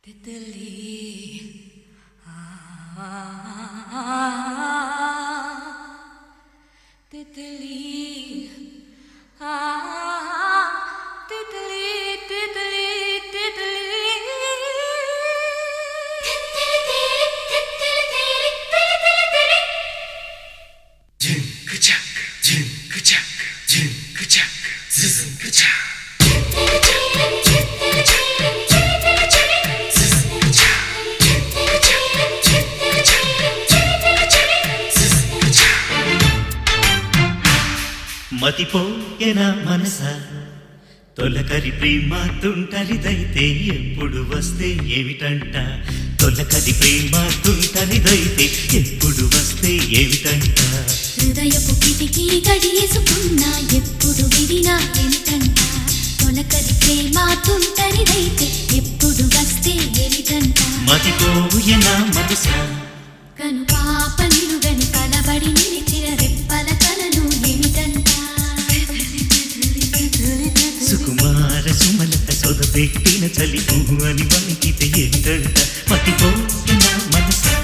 మతిపోయేనా మనసా తొలకరి ప్రేమ తుంటరిదైతే ఎప్పుడు వస్తే ఏమిటంట తొలకరి ప్రేమ తుంటరిదైతే ఎప్పుడు వస్తే ఏమిటంట హృదయపు కిటికీ గడియేసుకున్నా ఎప్పుడు విడినా ఏమిటంట తొలకరి ప్రేమ తుంటరిదైతే ఎప్పుడు వస్తే ఏమిటంట మతిపోయేనా మనసా కను పాప నిలుగని కలబడి నిలిచిన రెప్పల కలను ఏమిటంట సుకుమార సుమలత సొదపెట్టిన చలి అని వణికితే ఏంటంట మతిపోయేనా మనసా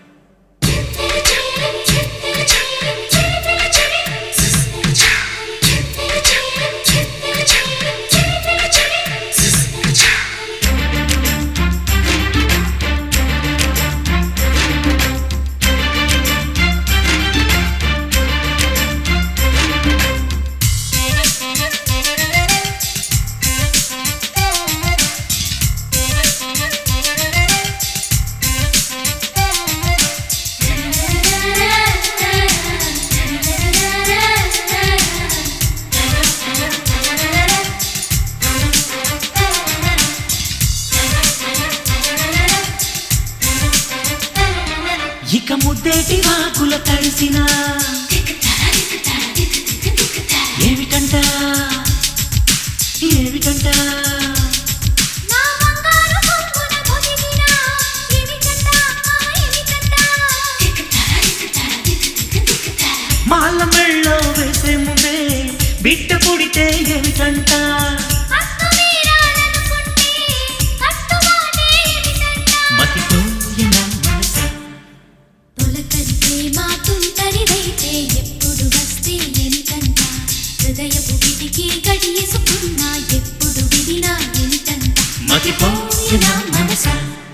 ఇక ముద్దేటి వాకుల తడిసిన ఏమిటంట ఏమిటంట మాల మెళ్ళో వేసే ముందే బిడ్డ పుడితే ఏమిటంట మతిపోయేనా మనసా తొలకరి ప్రేమ తుంటరిదైతే ఎప్పుడు వస్తే ఏమిటంట హృదయపు కిటికీ గడియేసుకున్నా ఎప్పుడు విడినా ఏమిటంట మతిపోయేనా మనసా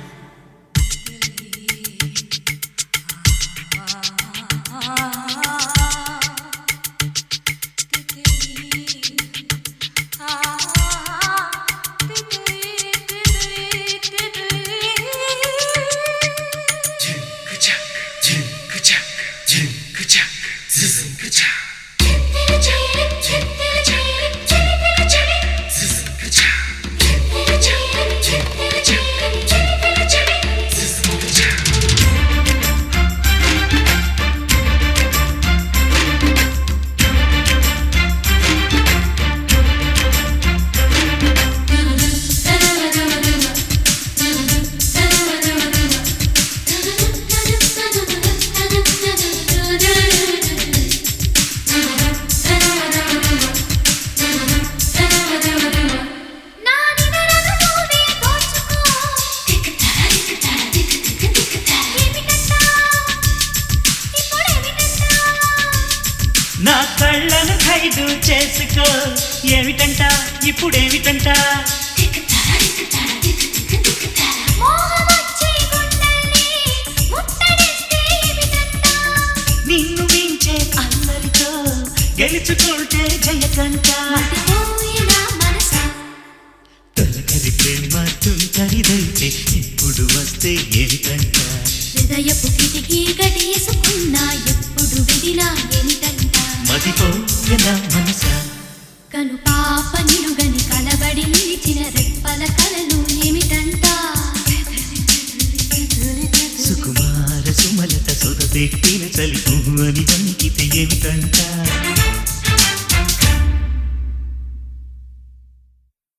నా కళ్ళను ఖైదు చేసుకో ఏమిటంట ఇప్పుడేమిటంట నిన్ను మించే అల్లరితో గెలుచుకుంటే జయకంట తొలకరి ప్రేమ తుంటరిదైతే ఇప్పుడు వస్తే ఏమిటంట హృదయపు కిటికీ గడియేసుకున్నా ఎప్పుడు విడినా ఏమిటంట మతిపోయేనా మనసా కను పాప నిలుగని కలబడి నిలిచిన రెప్పల కలను ఏమిటంట సుకుమార సుమలత సొదపెట్టిన చలి అని వణికితే ఏమిటంట